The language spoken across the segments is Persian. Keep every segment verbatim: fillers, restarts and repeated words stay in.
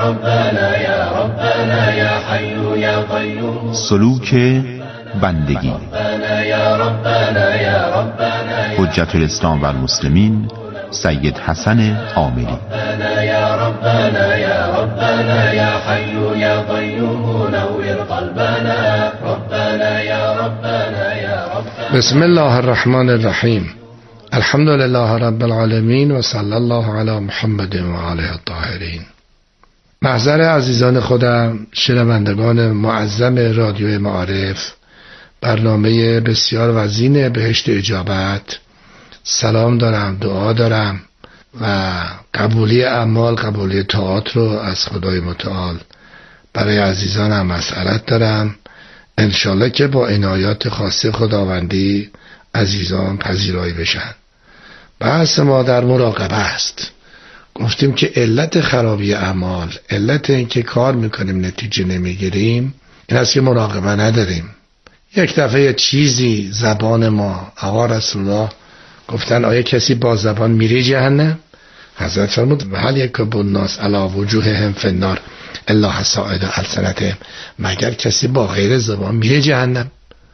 ربنا يا ربنا يا حي يا قيوم. سلوک بندگی. حجت الاسلام و المسلمین سید حسن عاملی. بسم الله الرحمن الرحیم. الحمد لله رب العالمین و صلی الله علی محمد و آله الطاهرین. محضر عزیزان خودم، شنوندگان معظم رادیو معارف، برنامه بسیار وزین بهشت اجابت، سلام دارم، دعا دارم و قبولی اعمال، قبولی طاعات رو از خدای متعال برای عزیزانم مسئلت دارم. انشالله که با عنایات خاص خداوندی عزیزان پذیرایی بشن. بحث ما در مراقبه است. گفتیم که علت خرابی اعمال، علت این که کار میکنیم نتیجه نمیگیریم، این است که مراقبه نداریم. یک دفعه چیزی زبان ما، آقا رسول الله گفتن آیا کسی با زبان میره جهنم؟ حضرت فرمود هل یکب الناس علی وجوههم فی النار الا حصائد السنتهم، مگر کسی با غیر زبان میره جهنم؟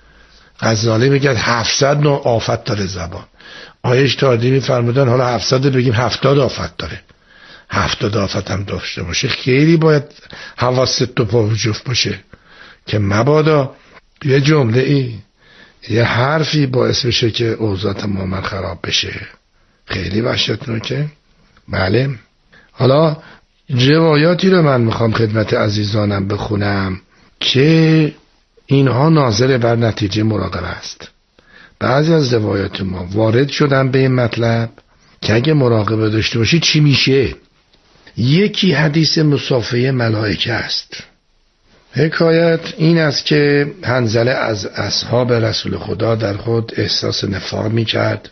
غزالی میگه هفتصد نوع آفت داره زبان. آیش تاردی میفرمودن حالا هفتصد بگیم هفتاد آفت داره. هفتاد آفت هم داشته باشه. خیلی باید حواست تو پا جفت باشه که مبادا یه جمله ای، یه حرفی باعث بشه که اوضاع تماما خراب بشه. خیلی وحشتناکه. بله. حالا روایاتی رو من میخوام خدمت عزیزانم بخونم که اینها ناظر بر نتیجه مراقبه است. بعضی از روایات ما وارد شدن به این مطلب که اگه مراقبه داشته باشی چی میشه. یکی حدیث مصافحه ملائکه است. حکایت این است که حنظله از اصحاب رسول خدا در خود احساس نفاق میکرد،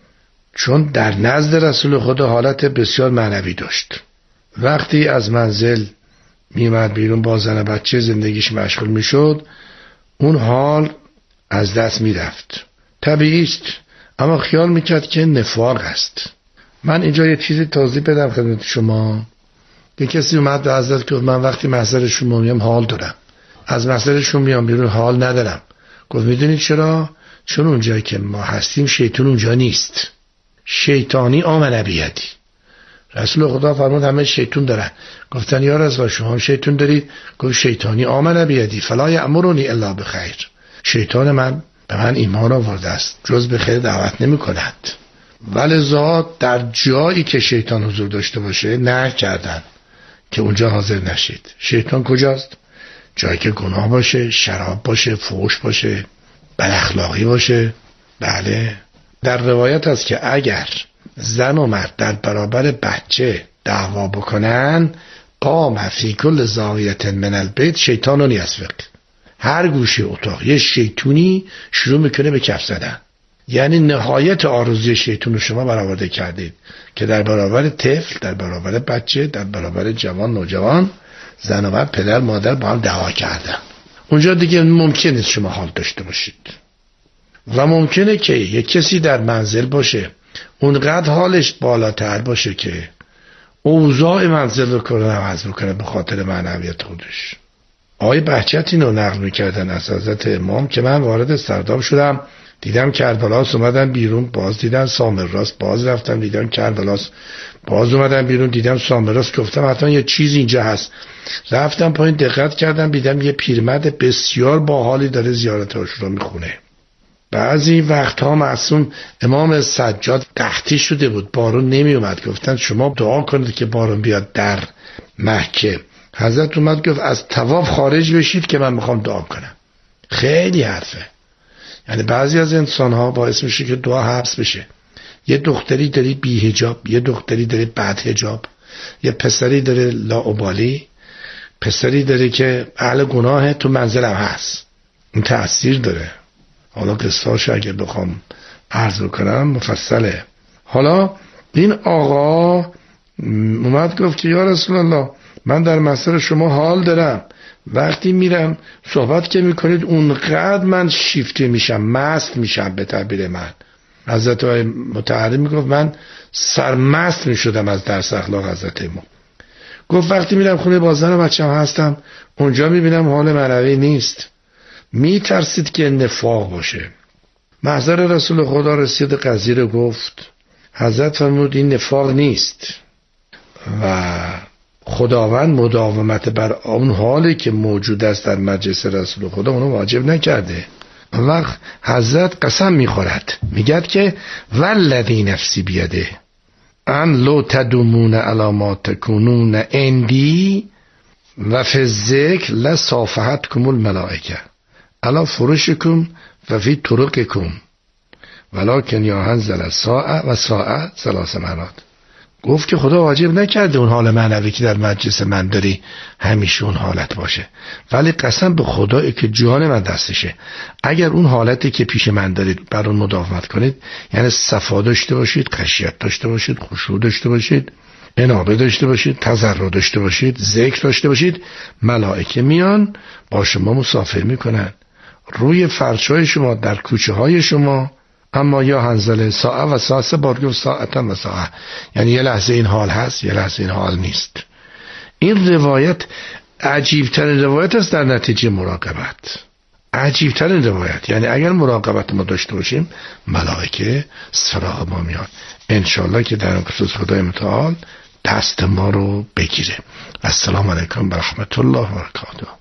چون در نزد رسول خدا حالت بسیار معنوی داشت. وقتی از منزل میمد بیرون با زن بچه زندگیش مشغول میشد، اون حال از دست میرفت. طبیعی است، اما خیال میکرد که نفاق است. من اینجا یه چیزی توضیح بدم خدمت شما. که کسی اومد به حضرت گفت من وقتی محضر شما میام حال دارم، از محضر شما میام بیرون حال ندارم. گفت میدونید چرا؟ چون اونجایی که ما هستیم شیطان اونجا نیست. شیطانی آمن بیادی. رسول خدا فرمود همه شیطان دارن. گفتن یا رسول الله شما هم شیطان دارید؟ گفت شیطانی آمن بیادی فلا یأمرنی الا بخیر. شیطان من به من ایمان آورده است، جز به خیر دعوت نمی کند. ولذا در جایی که شیطان حضور داشته باشه نه کردن که اونجا حاضر نشید. شیطان کجاست؟ جایی که گناه باشه، شراب باشه، فحش باشه، بد اخلاقی باشه. بله. در روایت است که اگر زن و مرد در برابر بچه دعوا بکنن، قام فی کل زاویة من البیت شیطان یسفق. هر گوشه اتاق یه شیطونی شروع میکنه به کف زدن. یعنی نهایت آرزوی شیطون رو شما برآورده کردید که در برابر طفل، در برابر بچه، در برابر جوان، نوجوان، زن و مرد، پدر مادر با هم دعوا کردن. اونجا دیگه ممکن نیست شما حال داشته باشید. و ممکنه که یک کسی در منزل باشه اونقدر حالش بالاتر باشه که اوضاع منزل رو کنه عوض بکنه به خاطر معنویت خودش. آقای بهجت اینو نقل میکردن از حضرت امام که من وارد سرداب شدم، دیدم کربلاس اومدن بیرون، باز دیدم سامراس، باز رفتم دیدم کربلاس، باز اومدن بیرون دیدم سامراس. گفتم حتما یه چیز اینجا هست. رفتم پایین دقت کردم، دیدم یه پیرمرد بسیار باحالی داره زیارت عاشورا میخونه. بعضی وقتها معصوم امام سجاد قحطی شده بود، بارون نمی اومد. گفتن شما دعا کنید که بارون بیاد در مکه. حضرت اومد گفت از طواف خارج بشید که من میخوام دعا کنم. خیلی حرفه. یعنی بعضی از انسان ها باعث میشه که دعا حبس بشه. یه دختری داری بی حجاب، یه دختری داری بد حجاب، یه پسری داره لاابالی، پسری داره که اهل گناه تو منزلم هست. این تأثیر داره. حالا قصه‌اش اگه بخوام عرض کنم مفصله. حالا این آقا اومد گفت که یا رسول الله من در مسیر شما حال دارم، وقتی میرم صحبت که میکنید اونقدر من شیفته میشم، مست میشم. به تعبیر من حضرت متعالی میگفت من سرمست میشدم از درس اخلاق حضرت ما. گفت وقتی میرم خونه بازن و بچه‌م هستم اونجا میبینم حال معنوی نیست. میترسید که نفاق باشه. محضر رسول خدا رسید قضیه رو گفت. حضرت فرمود این نفاق نیست و خداوند مداومت بر اون حالی که موجود است در مجلس رسول خدا اونو واجب نکرده. وقت حضرت قسم میخورد میگد که والذی نفسی بیده ان لو تدومون علی ما تکونون عندی و فی الذکر لصافحتکم الملائکه علی فرشکم و فی طرقکم ولکن یا انزل ساعه و ساعه ثلاث مرات. گفت که خدا واجب نکرده اون حال معنوی که در مجلس من داری همیشه اون حالت باشه، ولی قسم به خدایی که جان من دستشه اگر اون حالتی که پیش من دارید بر اون مداومت کنید، یعنی صفا داشته باشید، خشیت داشته باشید، خشوع داشته باشید، انابه داشته باشید، تضرع داشته باشید، ذکر داشته باشید، ملائکه میان با شما مسافر میکنن روی فرش‌های شما در کوچه های شما. اما یا هنزله ساعه و ساعه سه بار گفت ساعتا و ساعه، یعنی یه لحظه این حال هست یه لحظه این حال نیست. این روایت عجیبترین روایت است در نتیجه مراقبت. عجیبترین روایت، یعنی اگر مراقبت ما داشته باشیم ملائکه سراغ ما میاد. انشالله که در خصوص خدای متعال دست ما رو بگیره. السلام علیکم و رحمت الله و برکاته.